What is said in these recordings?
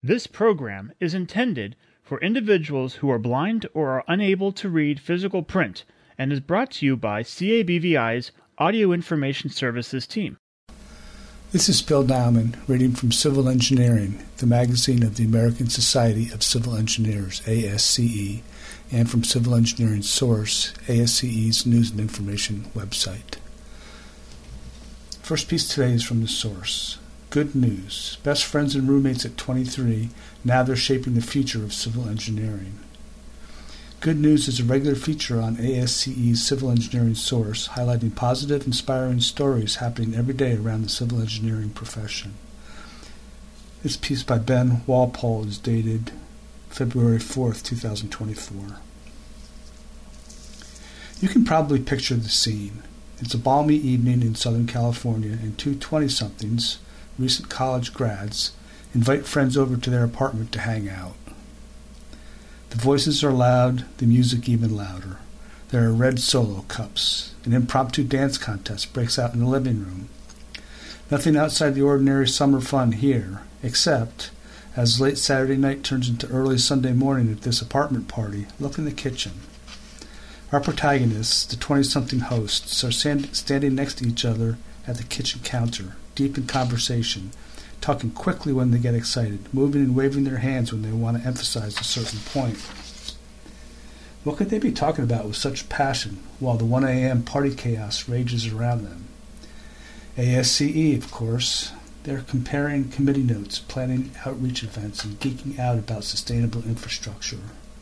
This program is intended for individuals who are blind or are unable to read physical print and is brought to you by CABVI's Audio Information Services team. This is Bill Nauman, reading from Civil Engineering, the magazine of the American Society of Civil Engineers, ASCE, and from Civil Engineering Source, ASCE's News and Information website. First piece today is from the Source. Good news. Best friends and roommates at 23, now they're shaping the future of civil engineering. Good news is a regular feature on ASCE's Civil Engineering Source, highlighting positive, inspiring stories happening every day around the civil engineering profession. This piece by Ben Walpole is dated February 4th, 2024. You can probably picture the scene. It's a balmy evening in Southern California, and two 20-somethings, recent college grads, invite friends over to their apartment to hang out. The voices are loud, the music even louder. There are red Solo cups. An impromptu dance contest breaks out in the living room. Nothing outside the ordinary summer fun here, except, as late Saturday night turns into early Sunday morning at this apartment party, look in the kitchen. Our protagonists, the 20-something hosts, are standing next to each other at the kitchen counter, deep in conversation, talking quickly when they get excited, moving and waving their hands when they want to emphasize a certain point. What could they be talking about with such passion while the 1 a.m. party chaos rages around them? ASCE, of course. They're comparing committee notes, planning outreach events, and geeking out about sustainable infrastructure.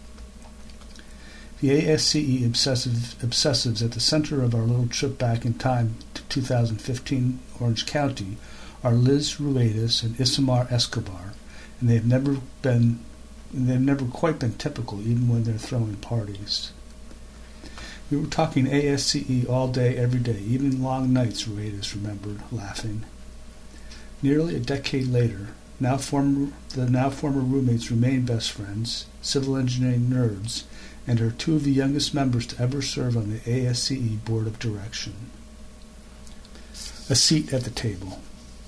The ASCE obsessives at the center of our little trip back in time to 2015 Orange County are Liz Ruedas and Isamar Escobar, and they've never quite been typical, even when they're throwing parties. We were talking ASCE all day, every day, even long nights, Ruedas remembered, laughing. Nearly a decade later, the now former roommates remain best friends, civil engineering nerds, and are two of the youngest members to ever serve on the ASCE Board of Direction. A seat at the table.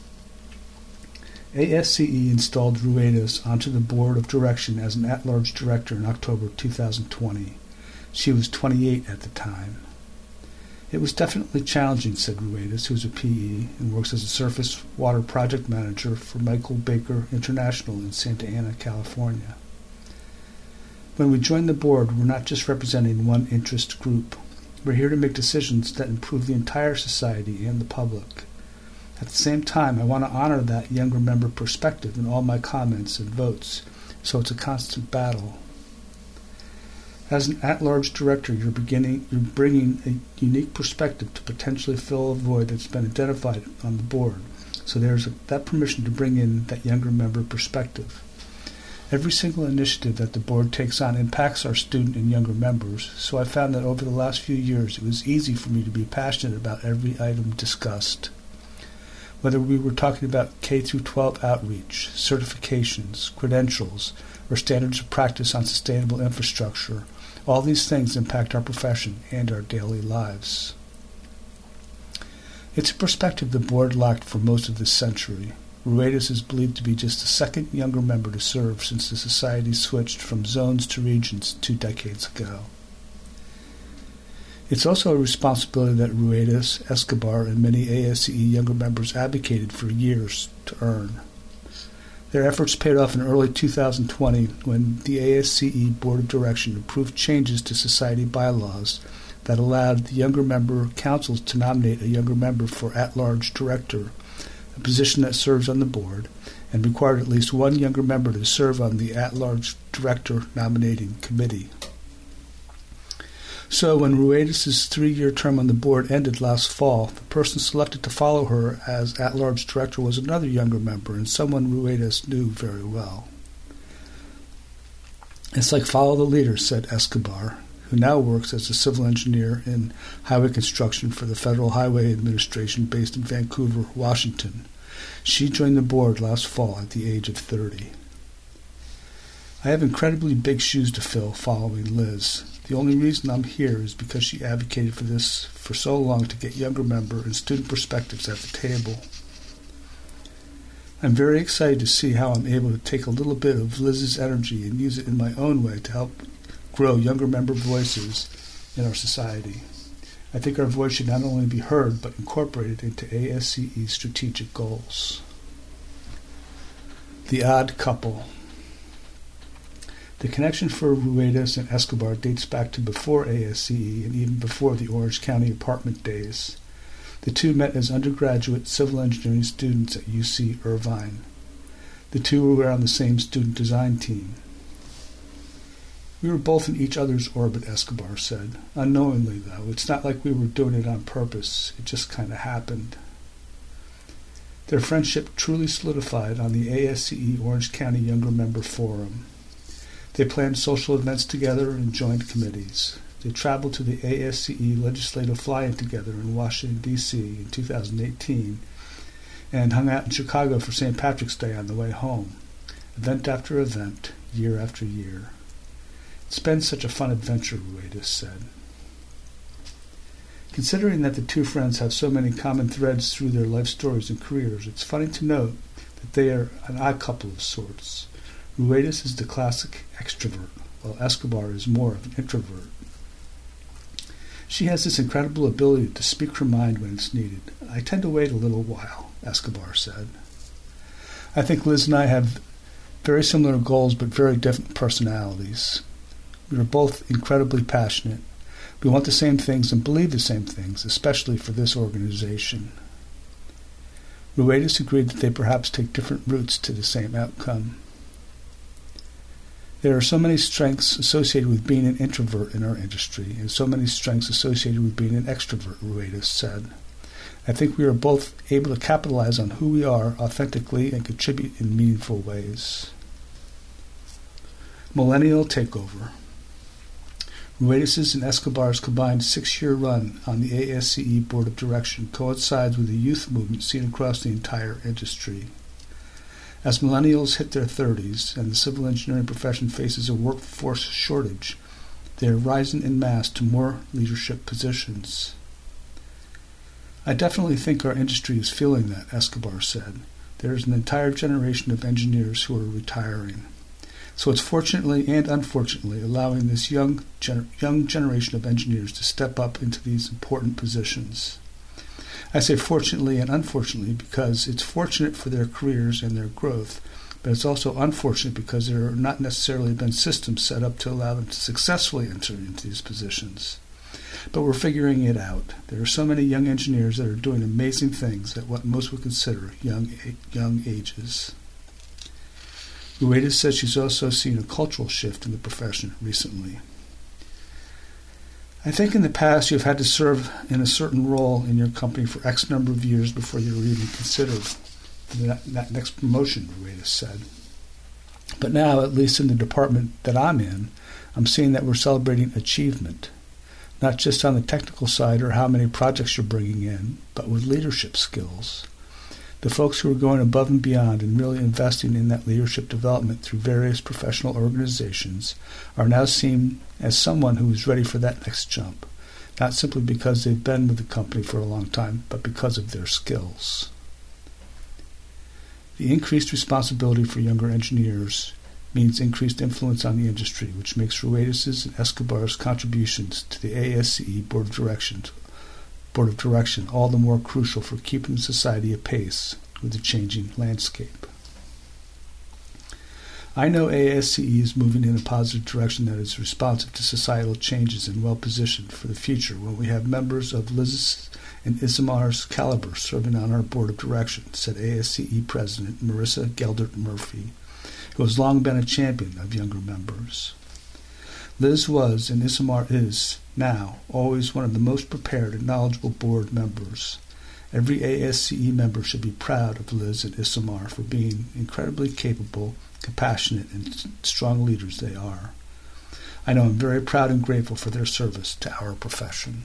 ASCE installed Ruedas onto the Board of Direction as an at-large director in October 2020. She was 28 at the time. It was definitely challenging, said Ruedas, who is a PE and works as a surface water project manager for Michael Baker International in Santa Ana, California. When we join the board, we're not just representing one interest group. We're here to make decisions that improve the entire society and the public. At the same time, I want to honor that younger member perspective in all my comments and votes, so it's a constant battle. As an at-large director, you're bringing a unique perspective to potentially fill a void that's been identified on the board, so there's that permission to bring in that younger member perspective. Every single initiative that the board takes on impacts our student and younger members, so I found that over the last few years it was easy for me to be passionate about every item discussed. Whether we were talking about K-12 outreach, certifications, credentials, or standards of practice on sustainable infrastructure, all these things impact our profession and our daily lives. It's a perspective the board lacked for most of this century. Ruedas is believed to be just the second younger member to serve since the society switched from zones to regions 2 decades ago. It's also a responsibility that Ruedas, Escobar, and many ASCE younger members advocated for years to earn. Their efforts paid off in early 2020 when the ASCE Board of Direction approved changes to society bylaws that allowed the younger member councils to nominate a younger member for at-large director, a position that serves on the board, and required at least one younger member to serve on the at-large director nominating committee. So when Ruedas' 3-year term on the board ended last fall, the person selected to follow her as at-large director was another younger member and someone Ruedas knew very well. It's like follow the leader, said Escobar, who now works as a civil engineer in highway construction for the Federal Highway Administration based in Vancouver, Washington. She joined the board last fall at the age of 30. I have incredibly big shoes to fill following Liz. The only reason I'm here is because she advocated for this for so long to get younger member and student perspectives at the table. I'm very excited to see how I'm able to take a little bit of Liz's energy and use it in my own way to help grow younger member voices in our society. I think our voice should not only be heard, but incorporated into ASCE's strategic goals. The Odd Couple. The connection for Ruedas and Escobar dates back to before ASCE and even before the Orange County apartment days. The two met as undergraduate civil engineering students at UC Irvine. The two were on the same student design team. We were both in each other's orbit, Escobar said. Unknowingly, though. It's not like we were doing it on purpose. It just kind of happened. Their friendship truly solidified on the ASCE Orange County Younger Member Forum. They planned social events together and joined committees. They traveled to the ASCE legislative fly-in together in Washington, D.C. in 2018 and hung out in Chicago for St. Patrick's Day on the way home, event after event, year after year. It's been such a fun adventure, Ruedas said. Considering that the two friends have so many common threads through their life stories and careers, it's funny to note that they are an odd couple of sorts. Ruedas is the classic extrovert, while Escobar is more of an introvert. She has this incredible ability to speak her mind when it's needed. I tend to wait a little while, Escobar said. I think Liz and I have very similar goals but very different personalities. We are both incredibly passionate. We want the same things and believe the same things, especially for this organization. Ruedas agreed that they perhaps take different routes to the same outcome. There are so many strengths associated with being an introvert in our industry, and so many strengths associated with being an extrovert, Ruedas said. I think we are both able to capitalize on who we are authentically and contribute in meaningful ways. Millennial Takeover. Ruedas's and Escobar's combined 6-year run on the ASCE Board of Direction coincides with the youth movement seen across the entire industry. As millennials hit their 30s and the civil engineering profession faces a workforce shortage, they are rising en masse to more leadership positions. I definitely think our industry is feeling that, Escobar said. There is an entire generation of engineers who are retiring. So it's fortunately and unfortunately allowing this young generation of engineers to step up into these important positions. I say fortunately and unfortunately because it's fortunate for their careers and their growth, but it's also unfortunate because there have not necessarily been systems set up to allow them to successfully enter into these positions. But we're figuring it out. There are so many young engineers that are doing amazing things at what most would consider young ages. Ruedas says she's also seen a cultural shift in the profession recently. I think in the past you've had to serve in a certain role in your company for X number of years before you were even considered for that next promotion, Ruedas said. But now, at least in the department that I'm in, I'm seeing that we're celebrating achievement, not just on the technical side or how many projects you're bringing in, but with leadership skills. The folks who are going above and beyond and really investing in that leadership development through various professional organizations are now seen as someone who is ready for that next jump, not simply because they've been with the company for a long time, but because of their skills. The increased responsibility for younger engineers means increased influence on the industry, which makes Ruedas's and Escobar's contributions to the ASCE Board of Direction all the more crucial for keeping society apace with the changing landscape. I know ASCE is moving in a positive direction that is responsive to societal changes and well-positioned for the future when we have members of Liz and Isamar's caliber serving on our board of direction, said ASCE President Marissa Geldert Murphy, who has long been a champion of younger members. Liz was, and Isamar is, now, always one of the most prepared and knowledgeable board members. Every ASCE member should be proud of Liz and Isamar for being incredibly capable, compassionate, and strong leaders they are. I know I'm very proud and grateful for their service to our profession.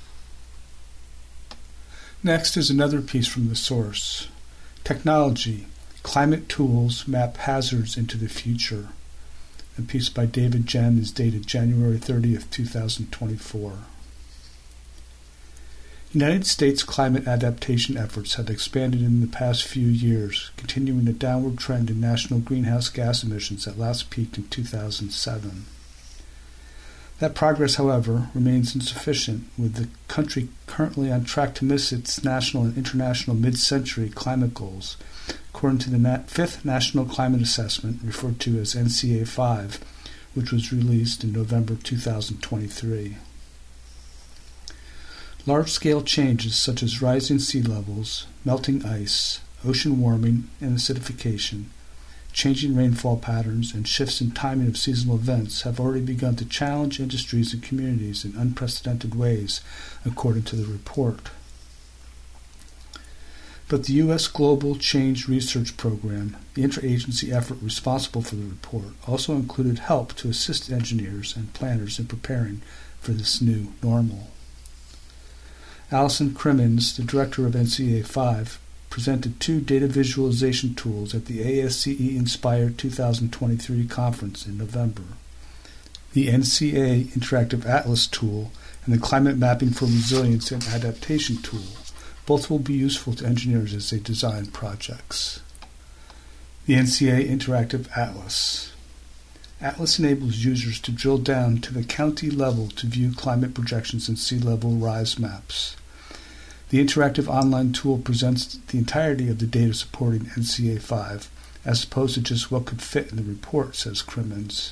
Next is another piece from the source. Technology. Climate tools map hazards into the future. A piece by David Jen is dated January 30th, 2024. United States climate adaptation efforts have expanded in the past few years, continuing a downward trend in national greenhouse gas emissions that last peaked in 2007. That progress, however, remains insufficient, with the country currently on track to miss its national and international mid-century climate goals, according to the Fifth National Climate Assessment, referred to as NCA-5, which was released in November 2023. Large-scale changes such as rising sea levels, melting ice, ocean warming and acidification, changing rainfall patterns, and shifts in timing of seasonal events have already begun to challenge industries and communities in unprecedented ways, according to the report. But the U.S. Global Change Research Program, the interagency effort responsible for the report, also included help to assist engineers and planners in preparing for this new normal. Alison Crimmins, the director of NCA-5, presented 2 data visualization tools at the ASCE Inspire 2023 conference in November. The NCA Interactive Atlas tool and the Climate Mapping for Resilience and Adaptation tool. Both will be useful to engineers as they design projects. The NCA Interactive Atlas. Atlas enables users to drill down to the county level to view climate projections and sea level rise maps. The interactive online tool presents the entirety of the data supporting NCA-5, as opposed to just what could fit in the report, says Crimmins.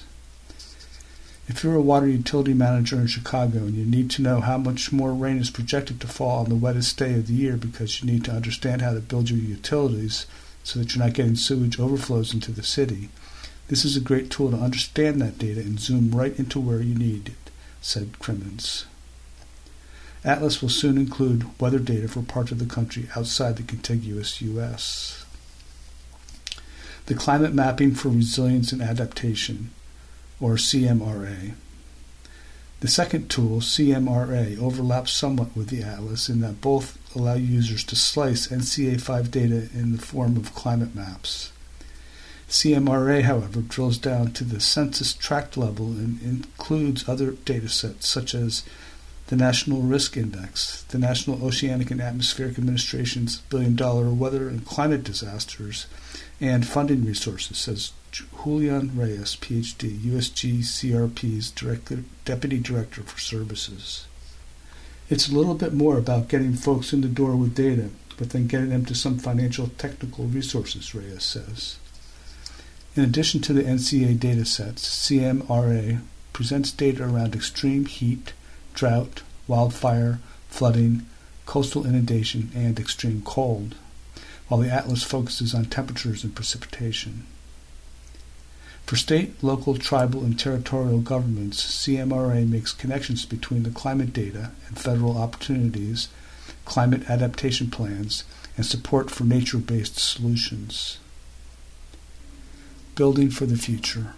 If you're a water utility manager in Chicago and you need to know how much more rain is projected to fall on the wettest day of the year because you need to understand how to build your utilities so that you're not getting sewage overflows into the city, this is a great tool to understand that data and zoom right into where you need it, said Crimmins. Atlas will soon include weather data for parts of the country outside the contiguous U.S. The Climate Mapping for Resilience and Adaptation, or CMRA. The second tool, CMRA, overlaps somewhat with the Atlas in that both allow users to slice NCA-5 data in the form of climate maps. CMRA, however, drills down to the census tract level and includes other datasets such as the National Risk Index, the National Oceanic and Atmospheric Administration's $1 billion weather and climate disasters, and funding resources, says Julian Reyes, Ph.D., USGCRP's Deputy Director for Services. It's a little bit more about getting folks in the door with data, but then getting them to some financial technical resources, Reyes says. In addition to the NCA datasets, CMRA presents data around extreme heat, drought, wildfire, flooding, coastal inundation, and extreme cold, while the Atlas focuses on temperatures and precipitation. For state, local, tribal, and territorial governments, CMRA makes connections between the climate data and federal opportunities, climate adaptation plans, and support for nature-based solutions. Building for the future.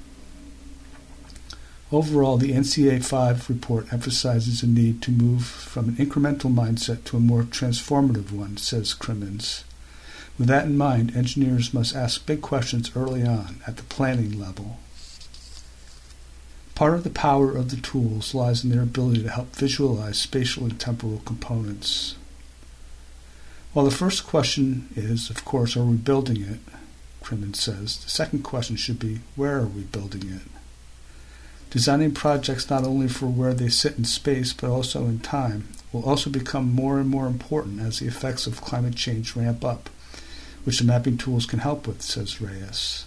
Overall, the NCA-5 report emphasizes a need to move from an incremental mindset to a more transformative one, says Crimmins. With that in mind, engineers must ask big questions early on, at the planning level. Part of the power of the tools lies in their ability to help visualize spatial and temporal components. While the first question is, of course, are we building it? Crimmins says, the second question should be, where are we building it? Designing projects not only for where they sit in space but also in time will also become more and more important as the effects of climate change ramp up, which the mapping tools can help with, says Reyes.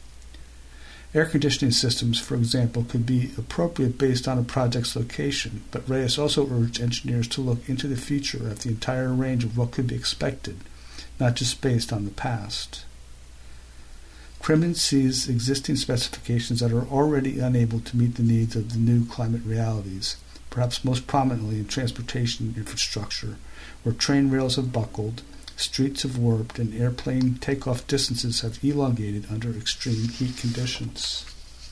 Air conditioning systems, for example, could be appropriate based on a project's location, but Reyes also urged engineers to look into the future at the entire range of what could be expected, not just based on the past. Crimmins sees existing specifications that are already unable to meet the needs of the new climate realities, perhaps most prominently in transportation infrastructure, where train rails have buckled, streets have warped, and airplane takeoff distances have elongated under extreme heat conditions.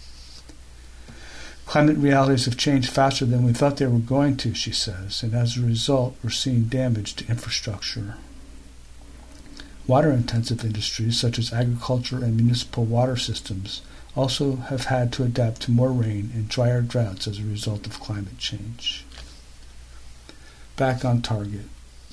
Climate realities have changed faster than we thought they were going to, she says, and as a result, we're seeing damage to infrastructure. Water-intensive industries, such as agriculture and municipal water systems, also have had to adapt to more rain and drier droughts as a result of climate change. Back on target.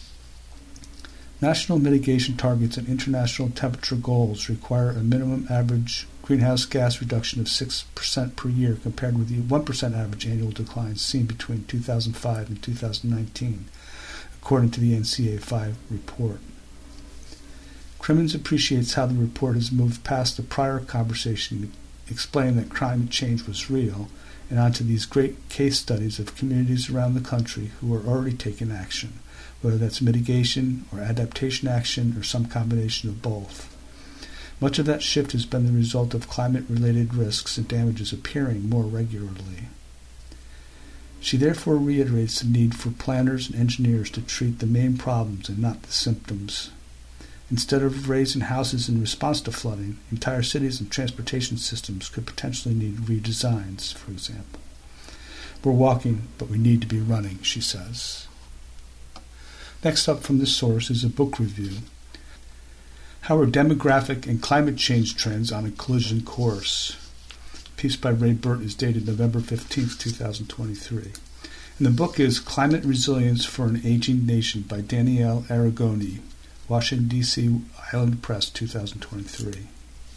National mitigation targets and international temperature goals require a minimum average greenhouse gas reduction of 6% per year compared with the 1% average annual decline seen between 2005 and 2019, according to the NCA5 report. Crimmins appreciates how the report has moved past the prior conversation explaining that climate change was real and onto these great case studies of communities around the country who are already taking action, whether that's mitigation or adaptation action or some combination of both. Much of that shift has been the result of climate-related risks and damages appearing more regularly. She therefore reiterates the need for planners and engineers to treat the main problems and not the symptoms. Instead of raising houses in response to flooding, entire cities and transportation systems could potentially need redesigns, for example. We're walking, but we need to be running, she says. Next up from this source is a book review. How are demographic and climate change trends on a collision course? A piece by Ray Burt is dated November 15, 2023. And the book is Climate Resilience for an Aging Nation by Danielle Arrigoni, Washington, D.C., Island Press, 2023.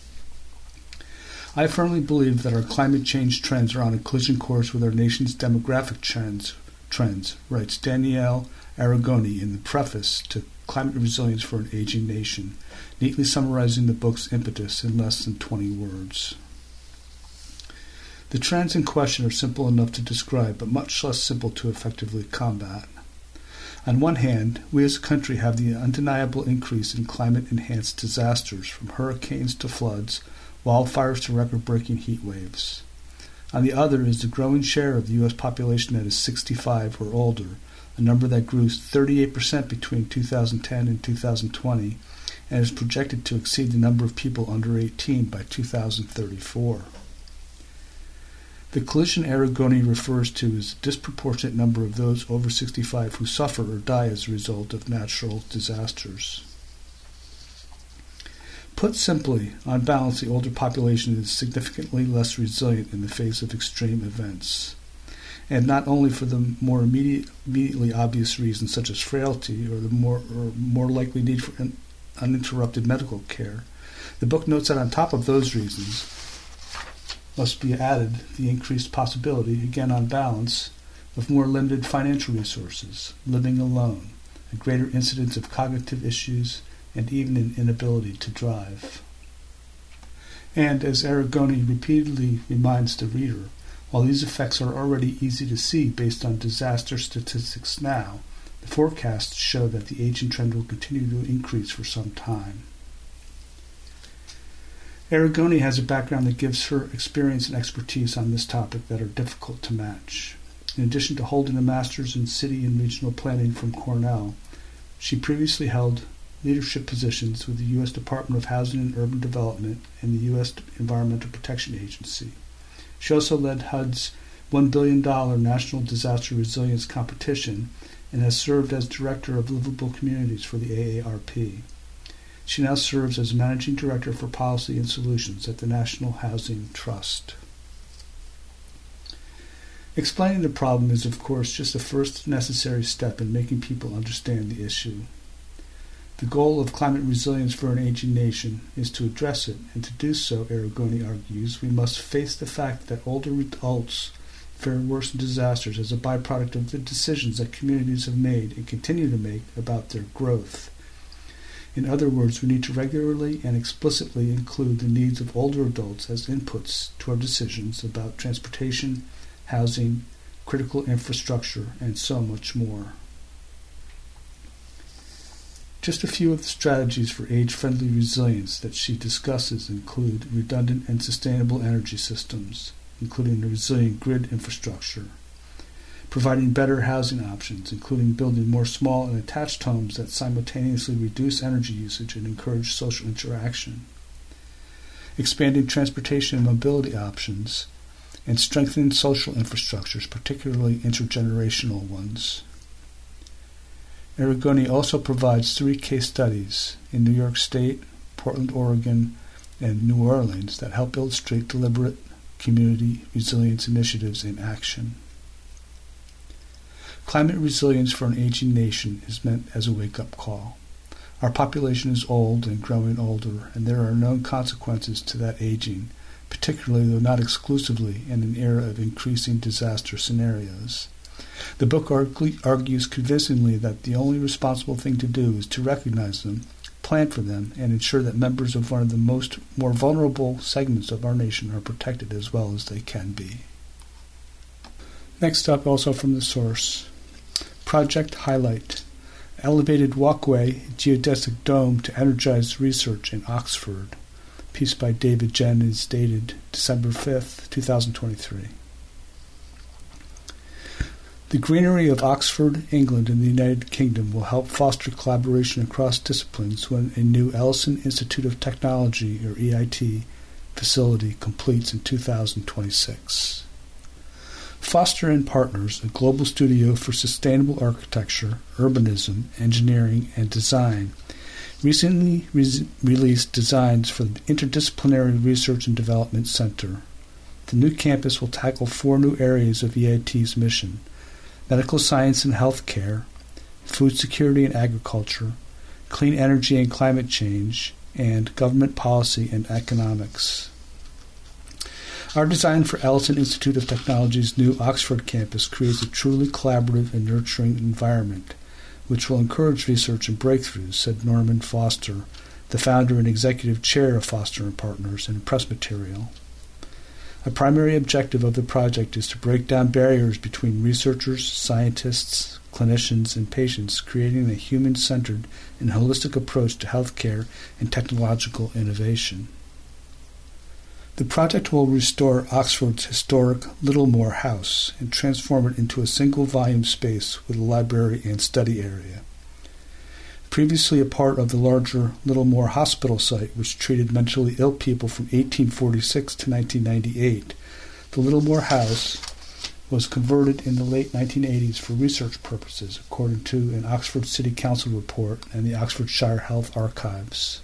I firmly believe that our climate change trends are on a collision course with our nation's demographic trends, writes Danielle Arrigoni in the preface to Climate Resilience for an Aging Nation, neatly summarizing the book's impetus in less than 20 words. The trends in question are simple enough to describe, but much less simple to effectively combat. On one hand, we as a country have the undeniable increase in climate-enhanced disasters, from hurricanes to floods, wildfires to record-breaking heat waves. On the other is the growing share of the U.S. population that is 65 or older, a number that grew 38% between 2010 and 2020, and is projected to exceed the number of people under 18 by 2034. The collision Arrigoni refers to is the disproportionate number of those over 65 who suffer or die as a result of natural disasters. Put simply, on balance, the older population is significantly less resilient in the face of extreme events. And not only for the more immediately obvious reasons such as frailty or the more likely need for uninterrupted medical care. The book notes that on top of those reasons must be added the increased possibility, again on balance, of more limited financial resources, living alone, a greater incidence of cognitive issues, and even an inability to drive. And as Arrigoni repeatedly reminds the reader, while these effects are already easy to see based on disaster statistics now, the forecasts show that the aging trend will continue to increase for some time. Arrigoni has a background that gives her experience and expertise on this topic that are difficult to match. In addition to holding a master's in city and regional planning from Cornell, she previously held leadership positions with the U.S. Department of Housing and Urban Development and the U.S. Environmental Protection Agency. She also led HUD's $1 billion National Disaster Resilience Competition and has served as Director of Livable Communities for the AARP. She now serves as Managing Director for Policy and Solutions at the National Housing Trust. Explaining the problem is, of course, just the first necessary step in making people understand the issue. The goal of climate resilience for an aging nation is to address it, and to do so, Arrigoni argues, we must face the fact that older adults fare worse in disasters as a byproduct of the decisions that communities have made and continue to make about their growth. In other words, we need to regularly and explicitly include the needs of older adults as inputs to our decisions about transportation, housing, critical infrastructure, and so much more. Just a few of the strategies for age-friendly resilience that she discusses include redundant and sustainable energy systems, including a resilient grid infrastructure, providing better housing options, including building more small and attached homes that simultaneously reduce energy usage and encourage social interaction, expanding transportation and mobility options, and strengthening social infrastructures, particularly intergenerational ones. Arrigoni also provides 3 case studies in New York State, Portland, Oregon, and New Orleans that help illustrate deliberate community resilience initiatives in action. Climate resilience for an aging nation is meant as a wake-up call. Our population is old and growing older, and there are known consequences to that aging, particularly, though not exclusively, in an era of increasing disaster scenarios. The book argues convincingly that the only responsible thing to do is to recognize them, plan for them, and ensure that members of one of the more vulnerable segments of our nation are protected as well as they can be. Next up, also from the source, Project Highlight, Elevated Walkway Geodesic Dome to Energize Research in Oxford. Piece by David Jennings, dated December 5th, 2023. The greenery of Oxford, England, and the United Kingdom will help foster collaboration across disciplines when a new Ellison Institute of Technology, or EIT, facility completes in 2026. Foster & Partners, a global studio for sustainable architecture, urbanism, engineering, and design, recently released designs for the Interdisciplinary Research and Development Center. The new campus will tackle 4 new areas of EIT's mission: medical science and health care, food security and agriculture, clean energy and climate change, and government policy and economics. Our design for Ellison Institute of Technology's new Oxford campus creates a truly collaborative and nurturing environment, which will encourage research and breakthroughs, said Norman Foster, the founder and executive chair of Foster & Partners, in a press material. A primary objective of the project is to break down barriers between researchers, scientists, clinicians, and patients, creating a human-centered and holistic approach to healthcare and technological innovation. The project will restore Oxford's historic Littlemore House and transform it into a single-volume space with a library and study area. Previously a part of the larger Littlemore Hospital site, which treated mentally ill people from 1846 to 1998, the Littlemore House was converted in the late 1980s for research purposes, according to an Oxford City Council report and the Oxfordshire Health Archives.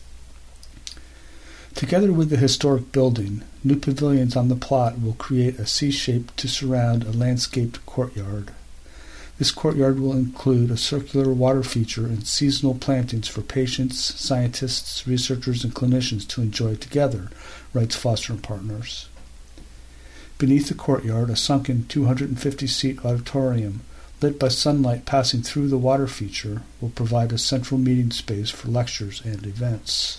Together with the historic building, new pavilions on the plot will create a C-shape to surround a landscaped courtyard. This courtyard will include a circular water feature and seasonal plantings for patients, scientists, researchers, and clinicians to enjoy together, writes Foster & Partners. Beneath the courtyard, a sunken 250-seat auditorium, lit by sunlight passing through the water feature, will provide a central meeting space for lectures and events.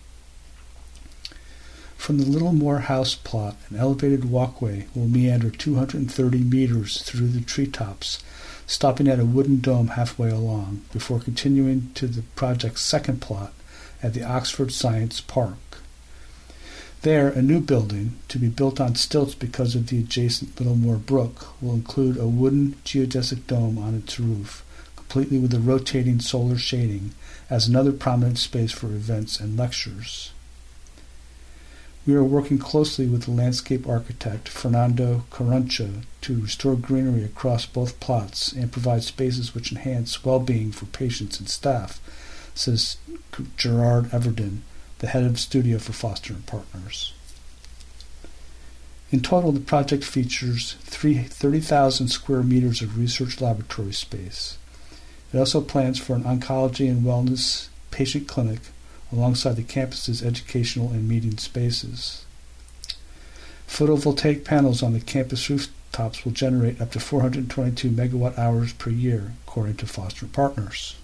From the Littlemore House plot, an elevated walkway will meander 230 meters through the treetops, stopping at a wooden dome halfway along, before continuing to the project's second plot at the Oxford Science Park. There, a new building, to be built on stilts because of the adjacent Littlemore Brook, will include a wooden geodesic dome on its roof, completely with a rotating solar shading, as another prominent space for events and lectures. We are working closely with the landscape architect Fernando Carrancho to restore greenery across both plots and provide spaces which enhance well-being for patients and staff, says Gerard Everden, the head of studio for Foster & Partners. In total, the project features 30,000 square meters of research laboratory space. It also plans for an oncology and wellness patient clinic alongside the campus's educational and meeting spaces. Photovoltaic panels on the campus rooftops will generate up to 422 megawatt-hours per year, according to Foster & Partners.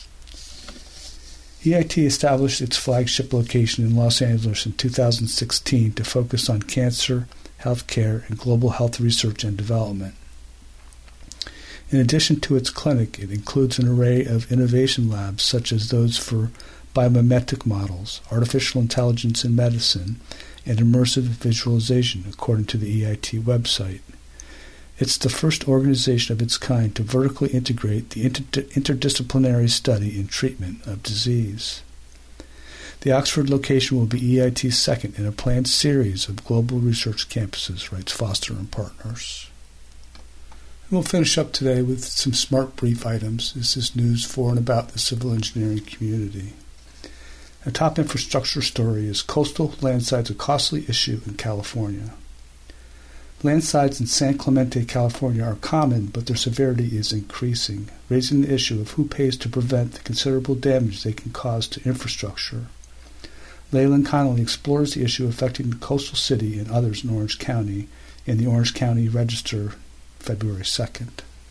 EIT established its flagship location in Los Angeles in 2016 to focus on cancer, healthcare, and global health research and development. In addition to its clinic, it includes an array of innovation labs such as those for biomimetic models, artificial intelligence in medicine, and immersive visualization, according to the EIT website. It's the first organization of its kind to vertically integrate the interdisciplinary study and treatment of disease. The Oxford location will be EIT's second in a planned series of global research campuses, writes Foster & Partners. And we'll finish up today with some smart brief items. This is news for and about the civil engineering community. A top infrastructure story is coastal landside's a costly issue in California. Landslides in San Clemente, California are common, but their severity is increasing, raising the issue of who pays to prevent the considerable damage they can cause to infrastructure. Leyland Connolly explores the issue affecting the coastal city and others in Orange County in the Orange County Register, February 2nd.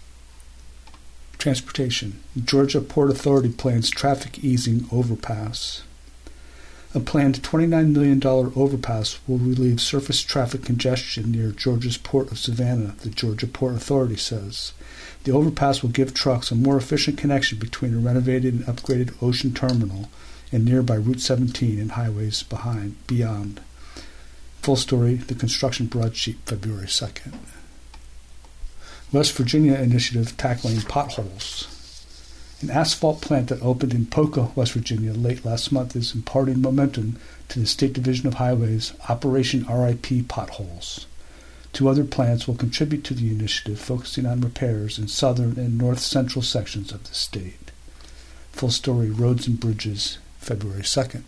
Transportation. Georgia Port Authority plans traffic easing overpass. A planned $29 million overpass will relieve surface traffic congestion near Georgia's Port of Savannah, the Georgia Port Authority says. The overpass will give trucks a more efficient connection between a renovated and upgraded ocean terminal and nearby Route 17 and highways beyond. Full story, the construction broadsheet, February 2nd. West Virginia initiative tackling potholes. An asphalt plant that opened in Poca, West Virginia, late last month is imparting momentum to the State Division of Highways' Operation RIP Potholes. 2 other plants will contribute to the initiative, focusing on repairs in southern and north-central sections of the state. Full story, Roads and Bridges, February 2nd.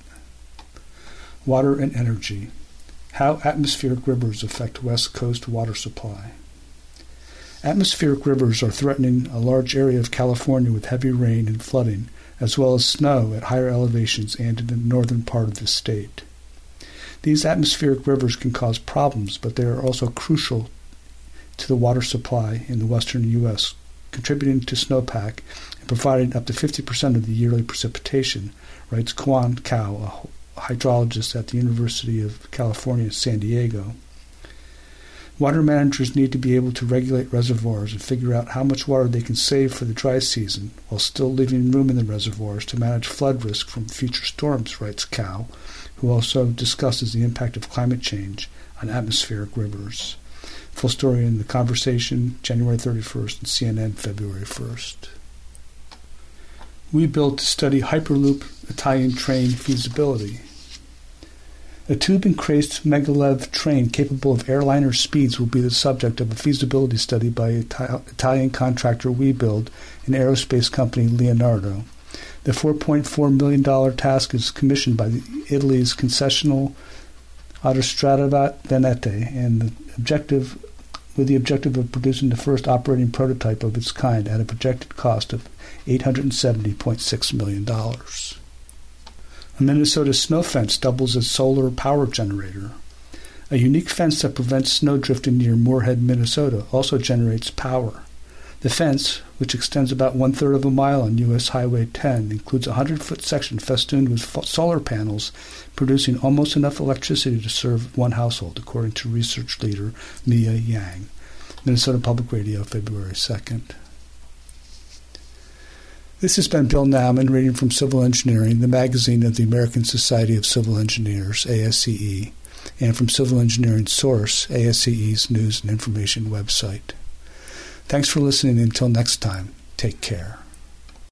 Water and energy. How atmospheric rivers affect West Coast water supply. Atmospheric rivers are threatening a large area of California with heavy rain and flooding, as well as snow at higher elevations and in the northern part of the state. These atmospheric rivers can cause problems, but they are also crucial to the water supply in the western U.S., contributing to snowpack and providing up to 50% of the yearly precipitation, writes Quan Cao, a hydrologist at the University of California, San Diego. Water managers need to be able to regulate reservoirs and figure out how much water they can save for the dry season while still leaving room in the reservoirs to manage flood risk from future storms, writes Cao, who also discusses the impact of climate change on atmospheric rivers. Full story in The Conversation, January 31st, and CNN, February 1st. WeBuild to study Hyperloop Italian train feasibility. A tube-encased Maglev train capable of airliner speeds will be the subject of a feasibility study by Italian contractor WeBuild and aerospace company Leonardo. The $4.4 million task is commissioned by Italy's concessional Autostrade Venete and with the objective of producing the first operating prototype of its kind at a projected cost of $870.6 million. A Minnesota snow fence doubles as solar power generator. A unique fence that prevents snow drifting near Moorhead, Minnesota, also generates power. The fence, which extends about 1/3 of a mile on U.S. Highway 10, includes a 100-foot section festooned with solar panels, producing almost enough electricity to serve one household, according to research leader Mia Yang. Minnesota Public Radio, February 2nd. This has been Bill Nauman reading from Civil Engineering, the magazine of the American Society of Civil Engineers, ASCE, and from Civil Engineering Source, ASCE's news and information website. Thanks for listening. Until next time, take care.